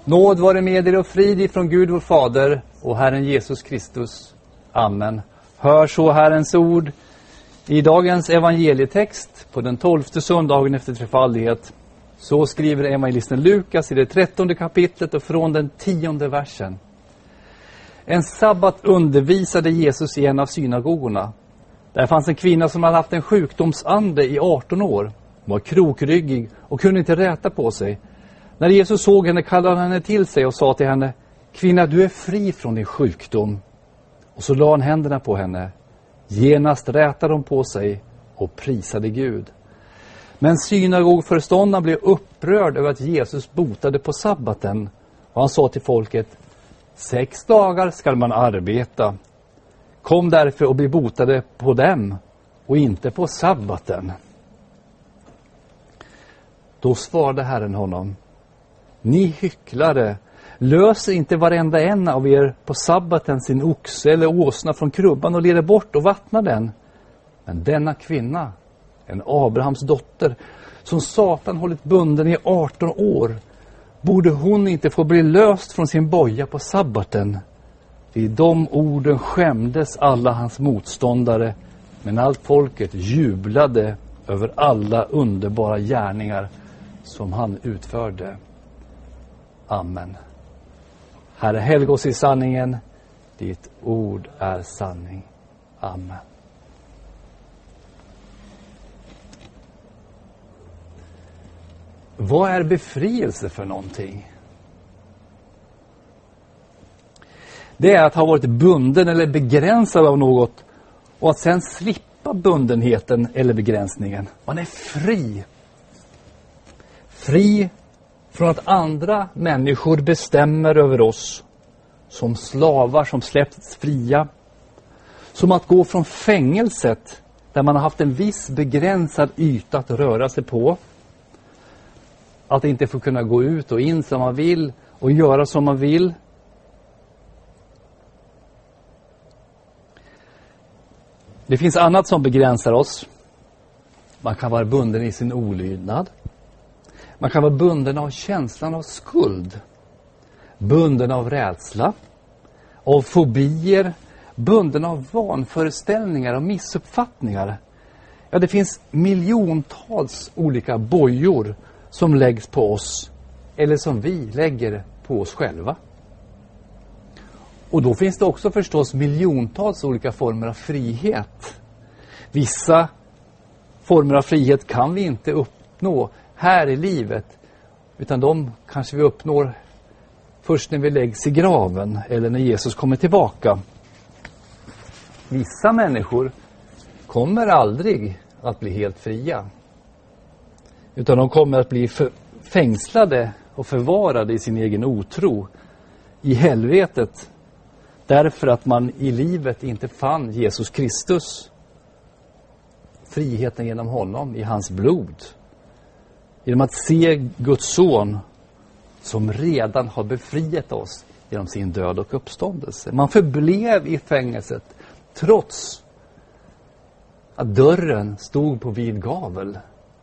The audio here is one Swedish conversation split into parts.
Nåd vare med er och frid ifrån Gud vår Fader och Herren Jesus Kristus. Amen. Hör så Herrens ord i dagens evangelietext på den 12:e söndagen efter trefaldighet. Så skriver evangelisten Lukas i det 13:e kapitlet och från den 10:e versen. En sabbat undervisade Jesus i en av synagogorna. Där fanns en kvinna som hade haft en sjukdomsande i 18 år. Hon var krokryggig och kunde inte räta på sig. När Jesus såg henne kallade han henne till sig och sa till henne: Kvinna, du är fri från din sjukdom. Och så la han händerna på henne. Genast rätade hon på sig och prisade Gud. Men synagogföreståndaren blev upprörd över att Jesus botade på sabbaten. Och han sa till folket: 6 dagar skall man arbeta. Kom därför och bli botade på dem och inte på sabbaten. Då svarade Herren honom: Ni hycklare, löser inte varenda en av er på sabbaten sin oxe eller åsna från krubban och leder bort och vattnar den. Men denna kvinna, en Abrahams dotter, som Satan hållit bunden i 18 år, borde hon inte få bli löst från sin boja på sabbaten? Vid de orden skämdes alla hans motståndare, men allt folket jublade över alla underbara gärningar som han utförde. Amen. Herre, helga oss i sanningen. Ditt ord är sanning. Amen. Vad är befrielse för någonting? Det är att ha varit bunden eller begränsad av något och att sen slippa bundenheten eller begränsningen. Man är fri. Fri från att andra människor bestämmer över oss. Som slavar som släppts fria. Som att gå från fängelset där man har haft en viss begränsad yta att röra sig på. Att inte få kunna gå ut och in som man vill och göra som man vill. Det finns annat som begränsar oss. Man kan vara bunden i sin olydnad. Man kan vara bunden av känslan av skuld. Bunden av rädsla. Av fobier. Bunden av vanföreställningar och missuppfattningar. Ja, det finns miljontals olika bojor som läggs på oss. Eller som vi lägger på oss själva. Och då finns det också förstås miljontals olika former av frihet. Vissa former av frihet kan vi inte uppnå här i livet. Utan de kanske vi uppnår först när vi läggs i graven eller när Jesus kommer tillbaka. Vissa människor kommer aldrig att bli helt fria. Utan de kommer att bli fängslade och förvarade i sin egen otro i helvetet. Därför att man i livet inte fann Jesus Kristus. Friheten genom honom, i hans blod. Genom att se Guds son som redan har befriat oss genom sin död och uppståndelse. Man förblev i fängelset trots att dörren stod på vid gavel.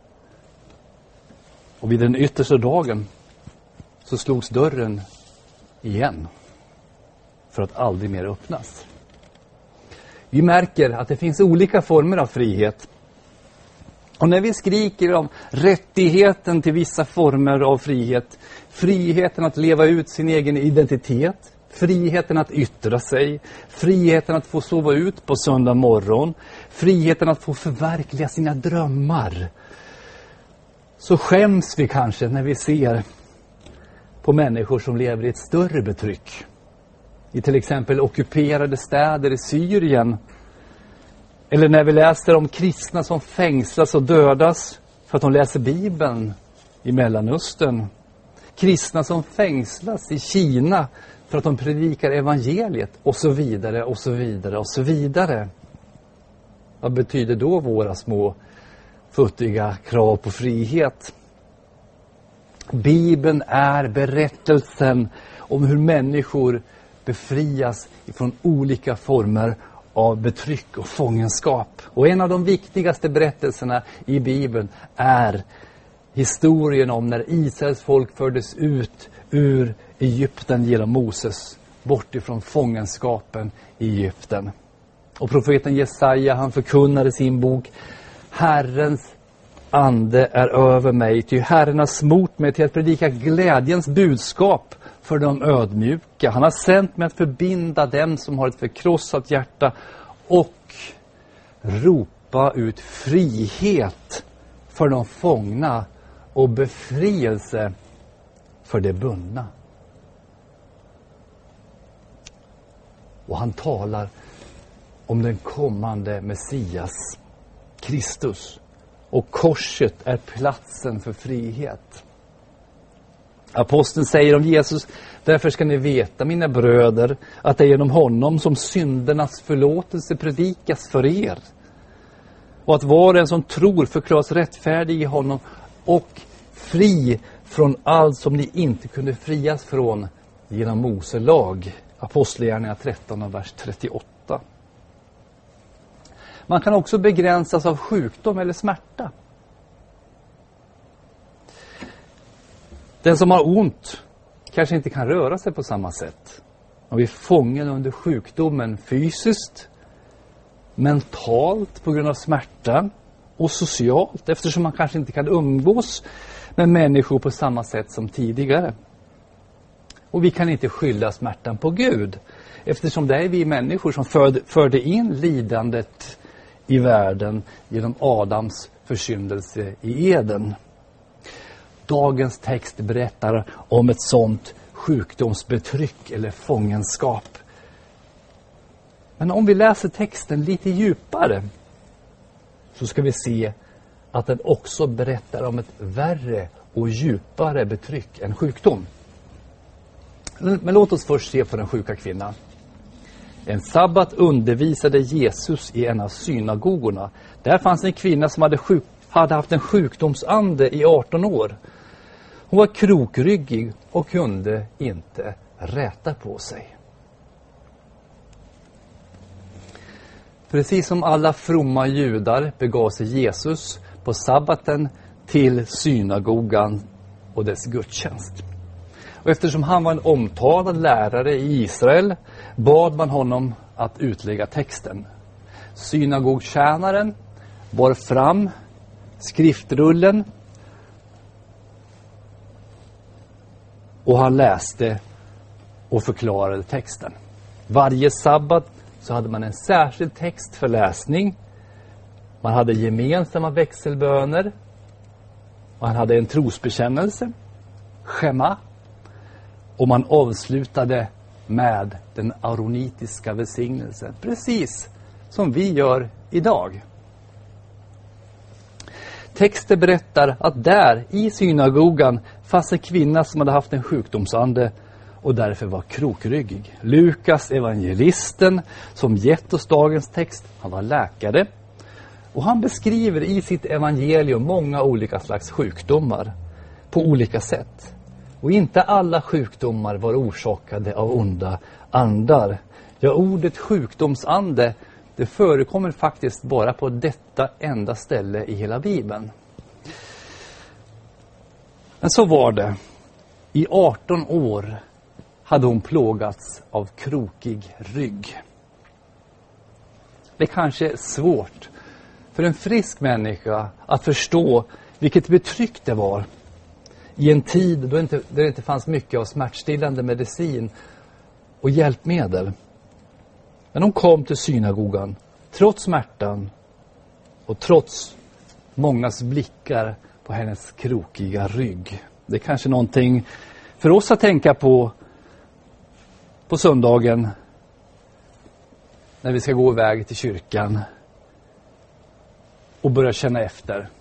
Och vid den yttersta dagen så slogs dörren igen. För att aldrig mer öppnas. Vi märker att det finns olika former av frihet. Och när vi skriker om rättigheten till vissa former av frihet. Friheten att leva ut sin egen identitet. Friheten att yttra sig. Friheten att få sova ut på söndag morgon. Friheten att få förverkliga sina drömmar. Så skäms vi kanske när vi ser på människor som lever i ett större betryck. I till exempel ockuperade städer i Syrien. Eller när vi läser om kristna som fängslas och dödas för att de läser Bibeln i Mellanöstern. Kristna som fängslas i Kina för att de predikar evangeliet och så vidare och så vidare och så vidare. Vad betyder då våra små futtiga krav på frihet? Bibeln är berättelsen om hur människor befrias ifrån olika former av betryck och fångenskap. Och en av de viktigaste berättelserna i Bibeln är historien om när Israels folk fördes ut ur Egypten genom Moses, bort ifrån fångenskapen i Egypten. Och profeten Jesaja, han förkunnade sin bok: Herrens ande är över mig, ty Herren har smort mig till att predika glädjens budskap för de ödmjuka. Han har sänt mig att förbinda dem som har ett förkrossat hjärta och ropa ut frihet för de fångna och befrielse för de bundna. Och han talar om den kommande Messias, Kristus. Och korset är platsen för frihet. Aposteln säger om Jesus: därför ska ni veta, mina bröder, att det är genom honom som syndernas förlåtelse predikas för er. Och att var och en som tror förklaras rättfärdig i honom och fri från allt som ni inte kunde frias från genom Mose lag. Apostlagärningarna 13 och vers 38. Man kan också begränsas av sjukdom eller smärta. Den som har ont kanske inte kan röra sig på samma sätt. Och vi är fången under sjukdomen fysiskt, mentalt på grund av smärta och socialt, eftersom man kanske inte kan umgås med människor på samma sätt som tidigare. Och vi kan inte skylla smärtan på Gud, eftersom det är vi människor som förde in lidandet i världen genom Adams försyndelse i Eden. Dagens text berättar om ett sådant sjukdomsbetryck eller fångenskap. Men om vi läser texten lite djupare så ska vi se att den också berättar om ett värre och djupare betryck än sjukdom. Men låt oss först se på den sjuka kvinnan. En sabbat undervisade Jesus i en av synagogorna. Där fanns en kvinna som hade haft en sjukdomsande i 18 år. Hon var krokryggig och kunde inte räta på sig. Precis som alla fromma judar begav sig Jesus på sabbaten till synagogan och dess gudstjänst. Och eftersom han var en omtalad lärare i Israel bad man honom att utlägga texten. Synagogtjänaren bar fram skriftrullen och han läste och förklarade texten. Varje sabbat så hade man en särskild text för läsning. Man hade gemensamma växelböner. Man hade en trosbekännelse, schema. Och man avslutade med den aronitiska välsignelsen. Precis som vi gör idag. Texten berättar att där i synagogan fanns en kvinna som hade haft en sjukdomsande och därför var krokryggig. Lukas, evangelisten, som gett oss dagens text, han var läkare. Och han beskriver i sitt evangelium många olika slags sjukdomar på olika sätt. Och inte alla sjukdomar var orsakade av onda andar. Ja, ordet sjukdomsande, det förekommer faktiskt bara på detta enda ställe i hela Bibeln. Men så var det. I 18 år hade hon plågats av krokig rygg. Det kanske är svårt för en frisk människa att förstå vilket betryck det var i en tid då det inte fanns mycket av smärtstillande medicin och hjälpmedel. Men hon kom till synagogan trots smärtan och trots mångas blickar på hennes krokiga rygg. Det är kanske någonting för oss att tänka på söndagen när vi ska gå iväg till kyrkan och börja känna efter.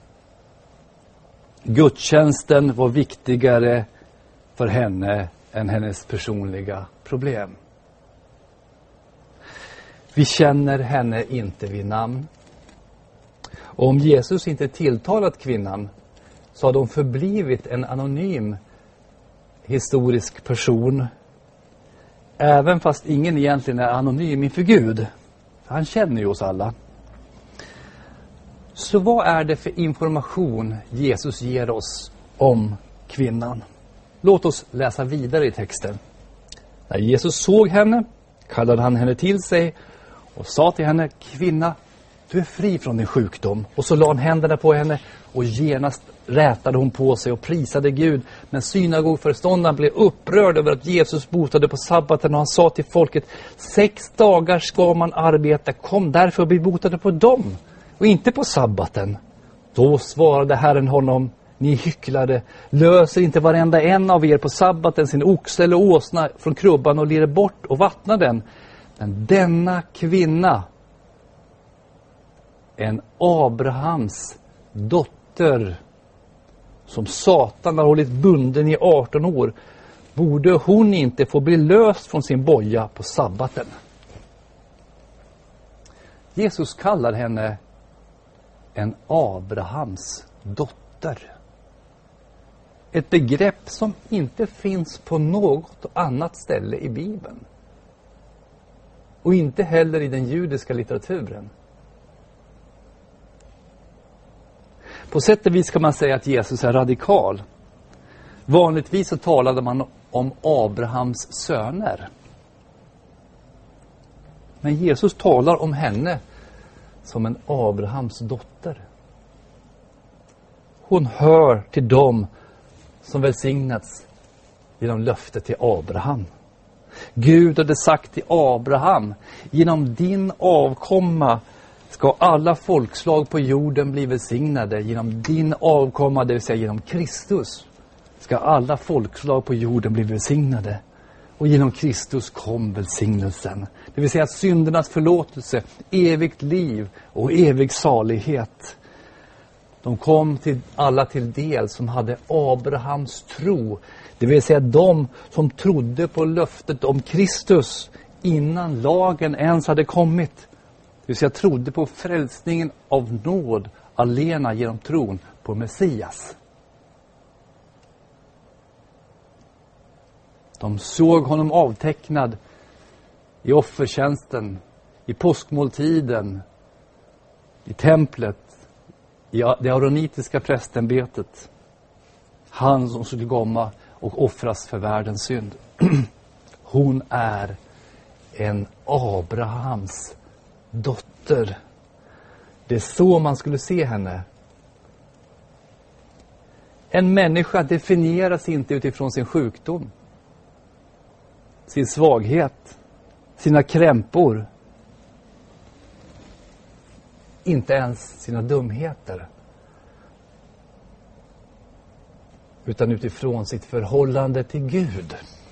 Gudstjänsten var viktigare för henne än hennes personliga problem. Vi känner henne inte vid namn. Och om Jesus inte tilltalat kvinnan så har de förblivit en anonym historisk person. Även fast ingen egentligen är anonym inför Gud. Han känner ju oss alla. Så vad är det för information Jesus ger oss om kvinnan? Låt oss läsa vidare i texten. När Jesus såg henne kallade han henne till sig och sa till henne: kvinna, du är fri från din sjukdom. Och så la han händerna på henne och genast rätade hon på sig och prisade Gud. Men synagogföreståndaren blev upprörd över att Jesus botade på sabbaten, och han sa till folket: 6 dagar ska man arbeta, kom därför och bli botade på dem och inte på sabbaten. Då svarade Herren honom: ni hycklare, löser inte varenda en av er på sabbaten sin oxe eller åsna från krubban och leder bort och vattnar den. Men denna kvinna, en Abrahams dotter, som Satan har hållit bunden i 18 år, borde hon inte få bli löst från sin boja på sabbaten? Jesus kallar henne en Abrahams dotter. Ett begrepp som inte finns på något annat ställe i Bibeln. Och inte heller i den judiska litteraturen. På sätt och vis kan man säga att Jesus är radikal. Vanligtvis så talade man om Abrahams söner. Men Jesus talar om henne som en Abrahams dotter. Hon hör till dem som välsignats genom löftet till Abraham. Gud hade sagt till Abraham: genom din avkomma ska alla folkslag på jorden bli välsignade. Genom din avkomma, det vill säga genom Kristus, ska alla folkslag på jorden bli välsignade. Och genom Kristus kom välsignelsen. Det vill säga syndernas förlåtelse, evigt liv och evig salighet. De kom till alla till del som hade Abrahams tro. Det vill säga de som trodde på löftet om Kristus innan lagen ens hade kommit. Det vill säga trodde på frälsningen av nåd alena genom tron på Messias. De såg honom avtecknad i offertjänsten, i påskmåltiden, i templet, i det aronitiska prästämbetet. Han som skulle komma och offras för världens synd. Hon är en Abrahams dotter. Det är så man skulle se henne. En människa definieras inte utifrån sin sjukdom, sin svaghet, sina krämpor, inte ens sina dumheter, utan utifrån sitt förhållande till Gud.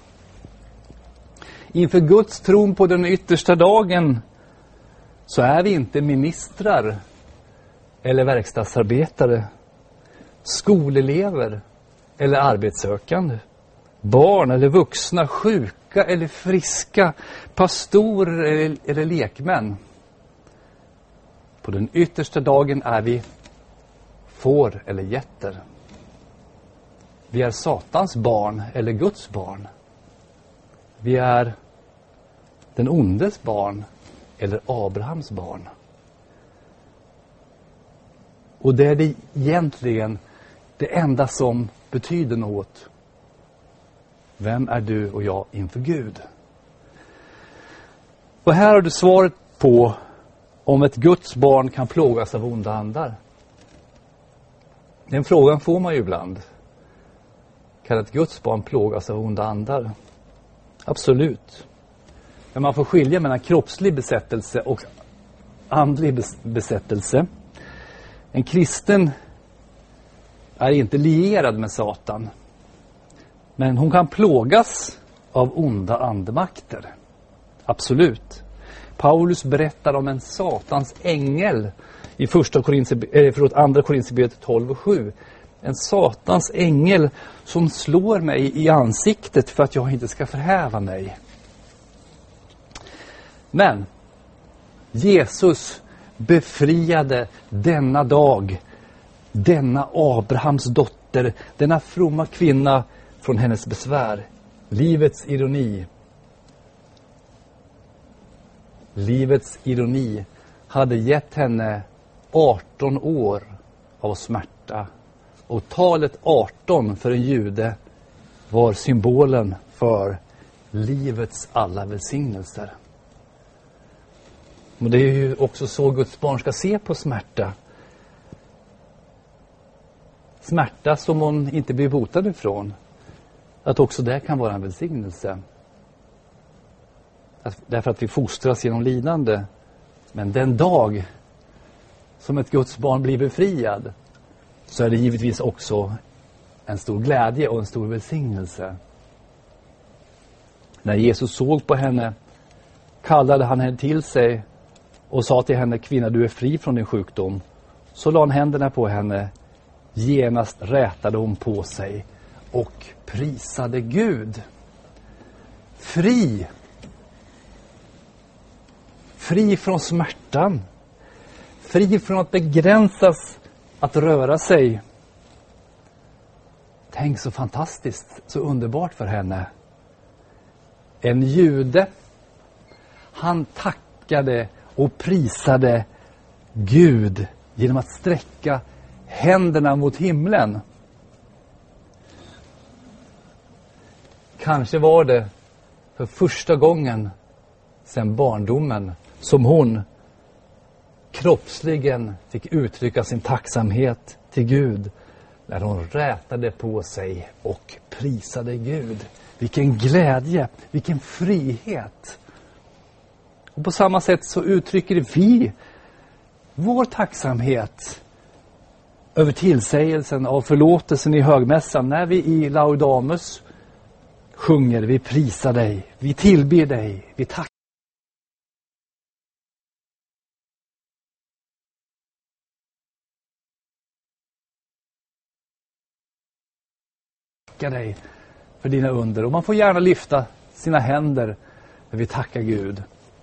Inför Guds tron på den yttersta dagen så är vi inte ministrar eller verkstadsarbetare, skolelever eller arbetssökande, barn eller vuxna, sjuka eller friska, pastorer eller lekmän. På den yttersta dagen är vi får eller getter. Vi är Satans barn eller Guds barn. Vi är den ondes barn eller Abrahams barn. Och det är egentligen det enda som betyder något. Vem är du och jag inför Gud? Och här har du svaret på om ett Guds barn kan plågas av onda andar. Den frågan får man ju ibland. Kan ett Guds barn plågas av onda andar? Absolut. Men man får skilja mellan kroppslig besättelse och andlig besättelse. En kristen är inte lierad med Satan. Men hon kan plågas av onda andemakter. Absolut. Paulus berättar om en Satans ängel i andra Korinthierbrevet 12:7. En Satans ängel som slår mig i ansiktet för att jag inte ska förhäva mig. Men Jesus befriade denna dag, denna Abrahams dotter, denna fromma kvinna från hennes besvär. Livets ironi. Livets ironi hade gett henne 18 år av smärta. Och talet 18 för en jude var symbolen för livets alla välsignelser. Och det är ju också så Guds barn ska se på smärta. Smärta som hon inte blir botad ifrån. Att också det kan vara en välsignelse. Därför att vi fostras genom lidande. Men den dag som ett Guds barn blir befriad, så är det givetvis också en stor glädje och en stor välsignelse. När Jesus såg på henne kallade han henne till sig och sa till henne: kvinna, du är fri från din sjukdom. Så la han händerna på henne. Genast rätade hon på sig och prisade Gud. Fri. Fri från smärtan. Fri från att begränsas att röra sig. Tänk så fantastiskt, så underbart för henne. En jude, han tackade och prisade Gud genom att sträcka händerna mot himlen. Kanske var det för första gången sedan barndomen som hon kroppsligen fick uttrycka sin tacksamhet till Gud när hon rätade på sig och prisade Gud. Vilken glädje, vilken frihet. Och på samma sätt så uttrycker vi vår tacksamhet över tillsägelsen av förlåtelsen i högmässan när vi i Laudamus sjunger: vi prisar dig, vi tillber dig, vi tackar dig för dina under. Och man får gärna lyfta sina händer när vi tackar Gud.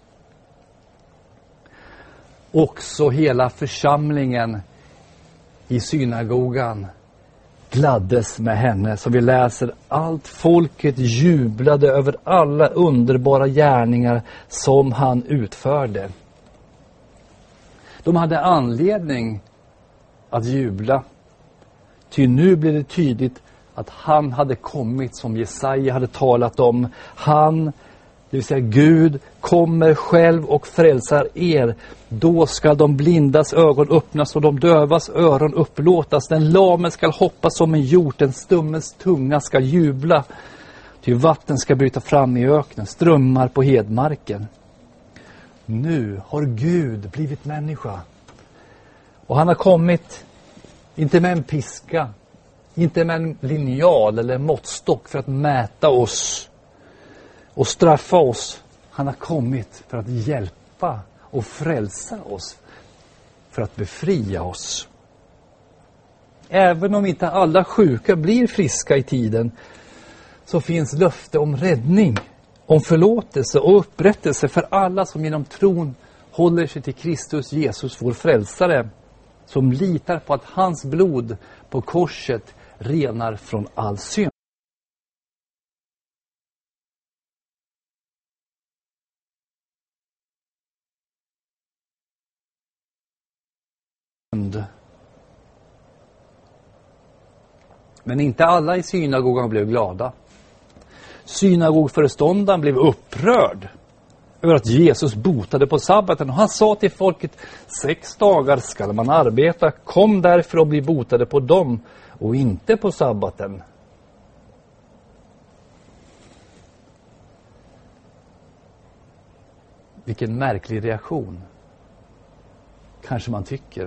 Också hela församlingen i synagogan gladdes med henne. Så vi läser: allt folket jublade över alla underbara gärningar som han utförde. De hade anledning att jubla. Ty nu blev det tydligt att han hade kommit som Jesaja hade talat om. Han, det vill säga Gud, kommer själv och frälsar er. Då ska de blindas ögon öppnas och de dövas öron upplåtas. Den lame ska hoppa som en hjort, den stummes tunga ska jubla. Ty vatten ska bryta fram i öknen, strömmar på hedmarken. Nu har Gud blivit människa. Och han har kommit inte med en piska, inte med en linjal eller måttstock för att mäta oss och straffa oss. Han har kommit för att hjälpa och frälsa oss, för att befria oss. Även om inte alla sjuka blir friska i tiden, så finns löfte om räddning, om förlåtelse och upprättelse för alla som genom tron håller sig till Kristus Jesus, vår frälsare, som litar på att hans blod på korset renar från all synd. Men inte alla i synagogan blev glada. Synagogföreståndaren blev upprörd över att Jesus botade på sabbaten. Och han sa till folket: 6 dagar skall man arbeta. Kom därför och bli botade på dem och inte på sabbaten. Vilken märklig reaktion, kanske man tycker.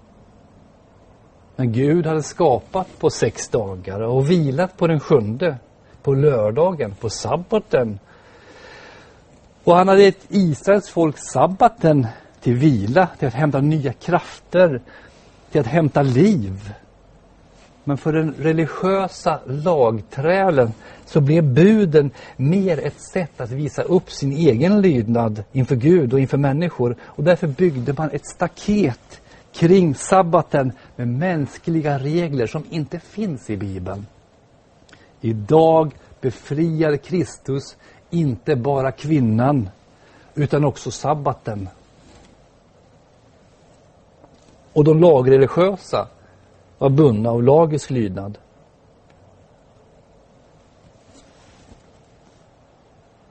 Men Gud hade skapat på 6 dagar och vilat på den 7:e, på lördagen, på sabbaten. Och han hade gett Israels folk sabbaten till vila, till att hämta nya krafter, till att hämta liv. Men för den religiösa lagträlen så blev buden mer ett sätt att visa upp sin egen lydnad inför Gud och inför människor. Och därför byggde man ett staket kring sabbaten med mänskliga regler som inte finns i Bibeln. Idag befriar Kristus inte bara kvinnan utan också sabbaten. Och de lagreligiösa var bundna av lagisk lydnad.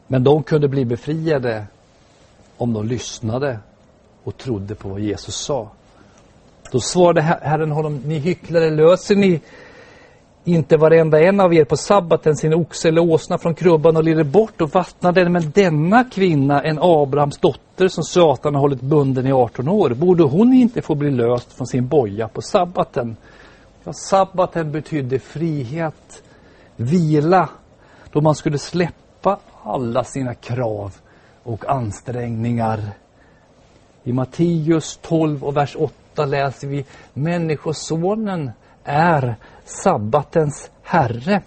Men de kunde bli befriade om de lyssnade och trodde på vad Jesus sa. Då svarade Herren honom: ni hycklare, löser ni inte varenda en av er på sabbaten sin oxe eller åsna från krubban och leder bort och vattnar den? Men denna kvinna, en Abrahams dotter som Satan har hållit bunden i 18 år, borde hon inte få bli löst från sin boja på sabbaten? Ja, sabbaten betydde frihet, vila, då man skulle släppa alla sina krav och ansträngningar. I Matteus 12 och vers 8 läser vi: människosonen är sabbatens herre.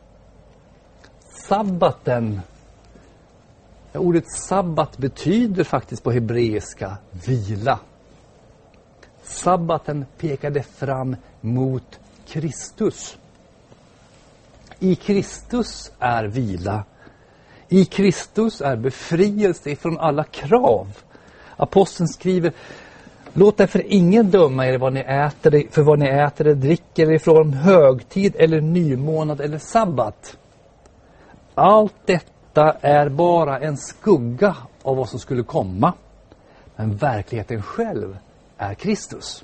Sabbaten, ordet sabbat betyder faktiskt på hebreiska vila. Sabbaten pekade fram mot Kristus. I Kristus är vila. I Kristus är befrielse från alla krav. Aposteln skriver: låt därför ingen döma er vad ni äter, för vad ni äter eller dricker ifrån högtid eller nymånad eller sabbat. Allt detta är bara en skugga av vad som skulle komma. Men verkligheten själv är Kristus.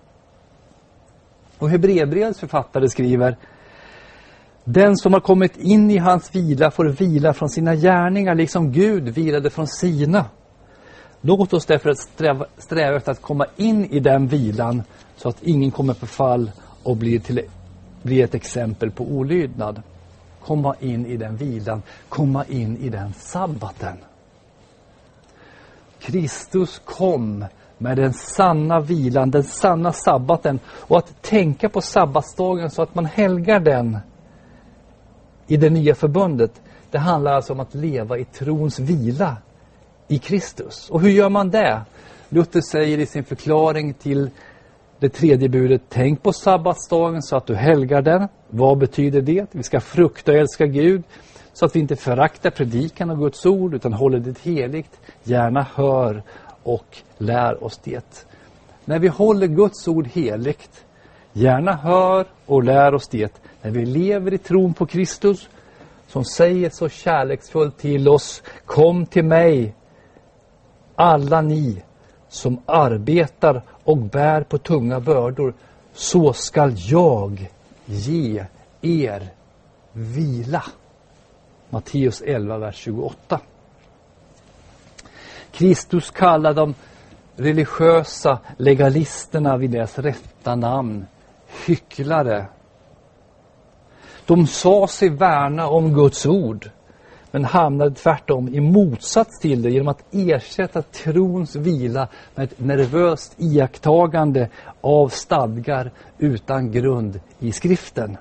Och Hebreerbrevets författare skriver: den som har kommit in i hans vila får vila från sina gärningar, liksom Gud vilade från sina. Låt oss därför sträva efter att komma in i den vilan, så att ingen kommer på fall och blir ett exempel på olydnad. Komma in i den vilan, komma in i den sabbaten. Kristus kom med den sanna vilan, den sanna sabbaten, och att tänka på sabbatsdagen så att man helgar den i det nya förbundet. Det handlar alltså om att leva i trons vila i Kristus. Och hur gör man det? Luther säger i sin förklaring till det tredje budet: tänk på sabbatsdagen så att du helgar den. Vad betyder det? Vi ska frukta och älska Gud, så att vi inte föraktar predikan av Guds ord, utan håller det heligt. Gärna hör och lär oss det. När vi håller Guds ord heligt, gärna hör och lär oss det, när vi lever i tron på Kristus, som säger så kärleksfullt till oss: kom till mig, alla ni som arbetar och bär på tunga bördor, så skall jag ge er vila. Matteus 11, vers 28. Kristus kallar de religiösa legalisterna vid deras rätta namn hycklare. De sa sig värna om Guds ord, men hamnade tvärtom i motsats till det genom att ersätta trons vila med ett nervöst iakttagande av stadgar utan grund i skriften.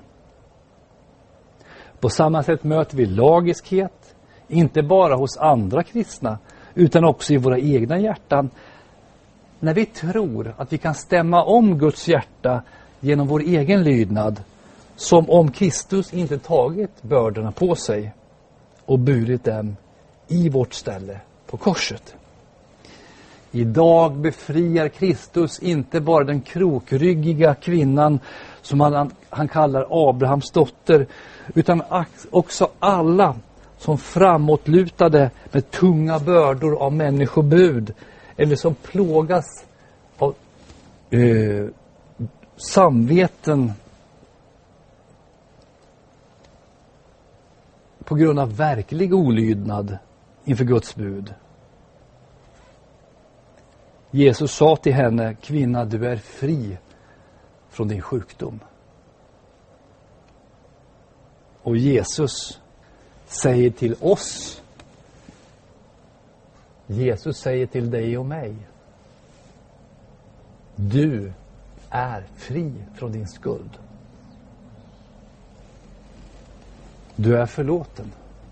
På samma sätt möter vi lagiskhet, inte bara hos andra kristna, utan också i våra egna hjärtan, när vi tror att vi kan stämma om Guds hjärta genom vår egen lydnad, som om Kristus inte tagit bördorna på sig och burit dem i vårt ställe på korset. Idag befriar Kristus inte bara den krokryggiga kvinnan som han kallar Abrahams dotter, utan också alla som framåtlutade med tunga bördor av människobud, eller som plågas av samveten på grund av verklig olydnad inför Guds bud. Jesus sa till henne: kvinna, du är fri från din sjukdom. Och Jesus säger till oss, Jesus säger till dig och mig: du är fri från din skuld. Du är förlåten.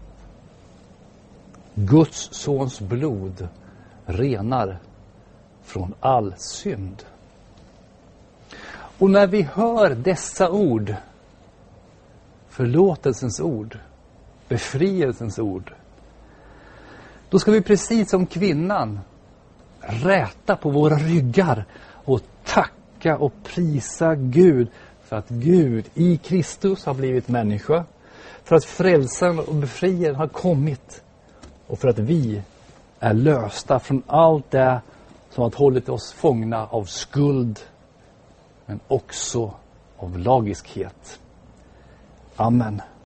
Guds sons blod renar från all synd. Och när vi hör dessa ord, förlåtelsens ord, befrielsens ord, då ska vi precis som kvinnan räta på våra ryggar och tacka och prisa Gud för att Gud i Kristus har blivit människa, för att frälsaren och befriaren har kommit och för att vi är lösta från allt det som har hållit oss fångna av skuld, men också av lagiskhet. Amen.